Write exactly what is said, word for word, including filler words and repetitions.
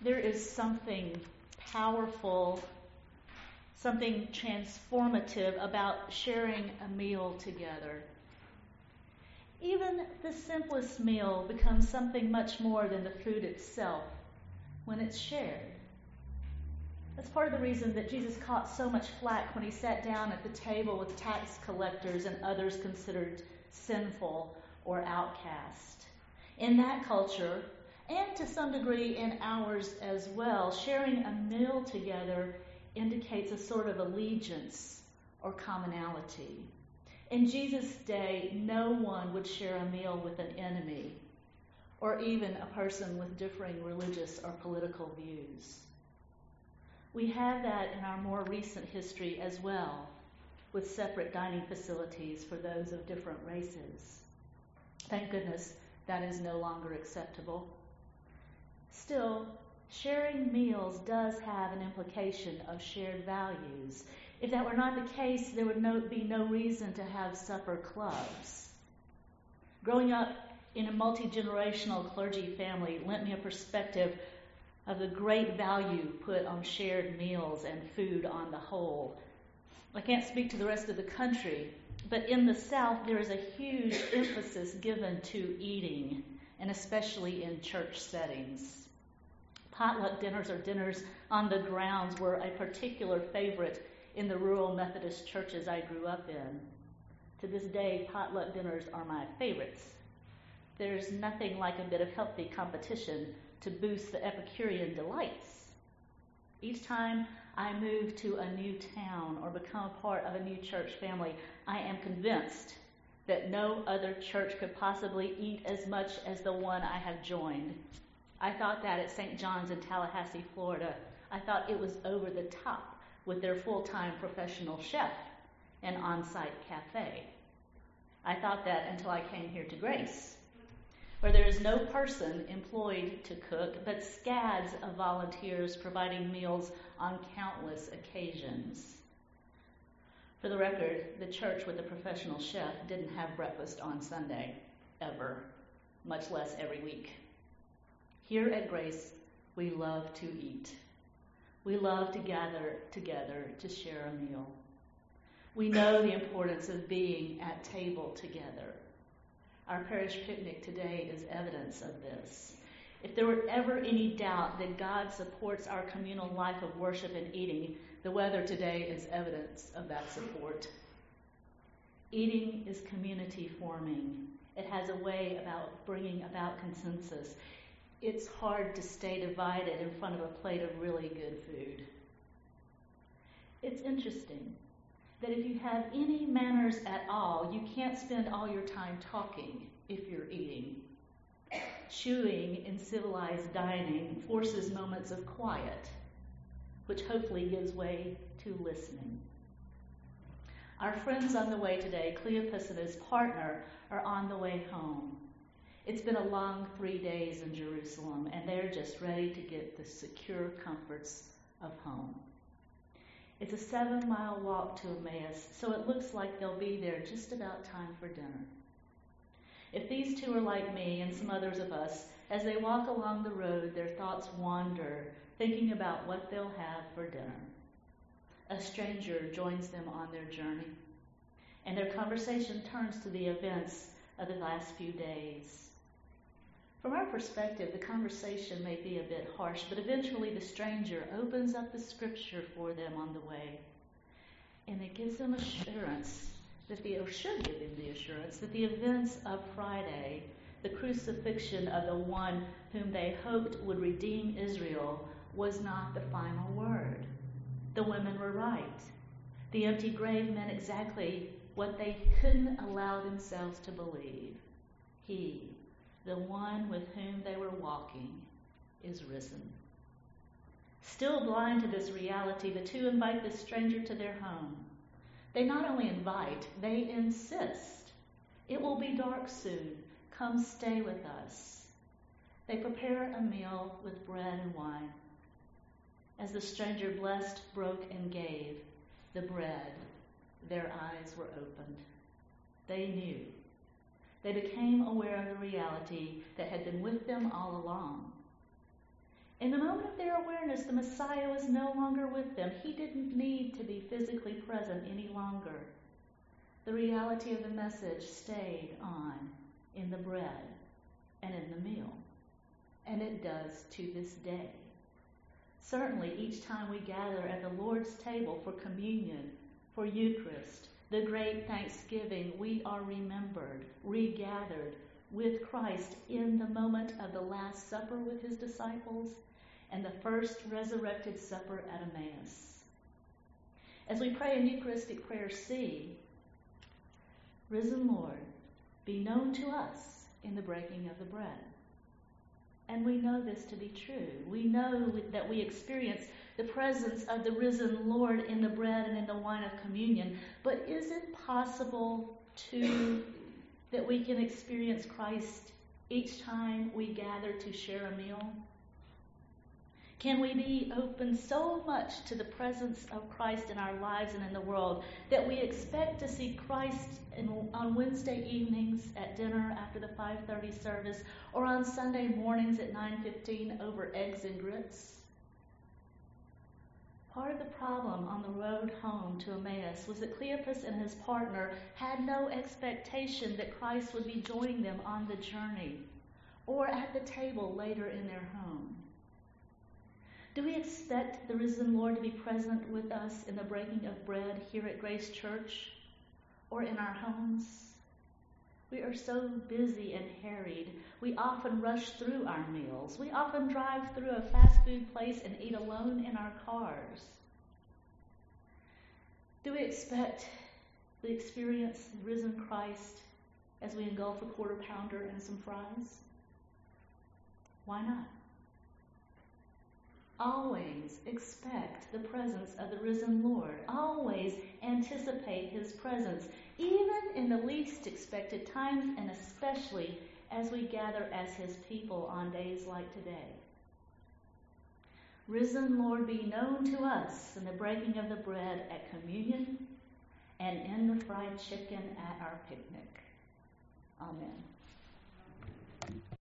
There is something powerful, something transformative about sharing a meal together. Even the simplest meal becomes something much more than the food itself when it's shared. That's part of the reason that Jesus caught so much flack when he sat down at the table with tax collectors and others considered sinful or outcast. In that culture, and to some degree in ours as well, sharing a meal together indicates a sort of allegiance or commonality. In Jesus' day, no one would share a meal with an enemy or even a person with differing religious or political views. We have that in our more recent history as well, with separate dining facilities for those of different races. Thank goodness that is no longer acceptable. Still, sharing meals does have an implication of shared values. If that were not the case, there would no, be no reason to have supper clubs. Growing up in a multi-generational clergy family lent me a perspective of the great value put on shared meals and food on the whole. I can't speak to the rest of the country, but in the South there is a huge emphasis given to eating, and especially in church settings. Potluck dinners or dinners on the grounds were a particular favorite in the rural Methodist churches I grew up in. To this day, potluck dinners are my favorites. There's nothing like a bit of healthy competition to boost the Epicurean delights. Each time I move to a new town or become a part of a new church family, I am convinced that no other church could possibly eat as much as the one I have joined. I thought that at Saint John's in Tallahassee, Florida. I thought it was over the top with their full-time professional chef and on-site cafe. I thought that until I came here to Grace, where there is no person employed to cook, but scads of volunteers providing meals on countless occasions. For the record, the church with the professional chef didn't have breakfast on Sunday, ever, much less every week. Here at Grace, we love to eat. We love to gather together to share a meal. We know the importance of being at table together. Our parish picnic today is evidence of this. If there were ever any doubt that God supports our communal life of worship and eating, the weather today is evidence of that support. Eating is community forming. It has a way about bringing about consensus. It's hard to stay divided in front of a plate of really good food. It's interesting that if you have any manners at all, you can't spend all your time talking if you're eating. Chewing in civilized dining forces moments of quiet, which hopefully gives way to listening. Our friends on the way today, Cleopas and his partner, are on the way home. It's been a long three days in Jerusalem, and they're just ready to get the secure comforts of home. It's a seven-mile walk to Emmaus, so it looks like they'll be there just about time for dinner. If these two are like me and some others of us, as they walk along the road, their thoughts wander, thinking about what they'll have for dinner. A stranger joins them on their journey, and their conversation turns to the events of the last few days. From our perspective, the conversation may be a bit harsh, but eventually the stranger opens up the scripture for them on the way. And it gives them assurance, that the, or should give them the assurance, that the events of Friday, the crucifixion of the one whom they hoped would redeem Israel, was not the final word. The women were right. The empty grave meant exactly what they couldn't allow themselves to believe. He, the one with whom they were walking, is risen. Still blind to this reality, the two invite the stranger to their home. They not only invite, they insist. It will be dark soon. Come stay with us. They prepare a meal with bread and wine. As the stranger blessed, broke, and gave the bread, their eyes were opened. They knew. They became aware of the reality that had been with them all along. In the moment of their awareness, the Messiah was no longer with them. He didn't need to be physically present any longer. The reality of the message stayed on in the bread and in the meal. And it does to this day. Certainly, each time we gather at the Lord's table for communion, for Eucharist, the great Thanksgiving, we are remembered, regathered with Christ in the moment of the Last Supper with his disciples and the first resurrected supper at Emmaus. As we pray in Eucharistic prayer C, risen Lord, be known to us in the breaking of the bread. And we know this to be true. We know that we experience the presence of the risen Lord in the bread and in the wine of communion. But is it possible, too, that we can experience Christ each time we gather to share a meal? Can we be open so much to the presence of Christ in our lives and in the world that we expect to see Christ in, on Wednesday evenings at dinner after the five thirty service, or on Sunday mornings at nine fifteen over eggs and grits? Part of the problem on the road home to Emmaus was that Cleopas and his partner had no expectation that Christ would be joining them on the journey or at the table later in their home. Do we expect the risen Lord to be present with us in the breaking of bread here at Grace Church or in our homes? We are so busy and harried. We often rush through our meals. We often drive through a fast food place and eat alone in our cars. Do we expect to experience the risen Christ as we engulf a quarter pounder and some fries? Why not? Always expect the presence of the risen Lord. Always anticipate his presence, even in the least expected times, and especially as we gather as his people on days like today. Risen Lord, be known to us in the breaking of the bread at communion and in the fried chicken at our picnic. Amen.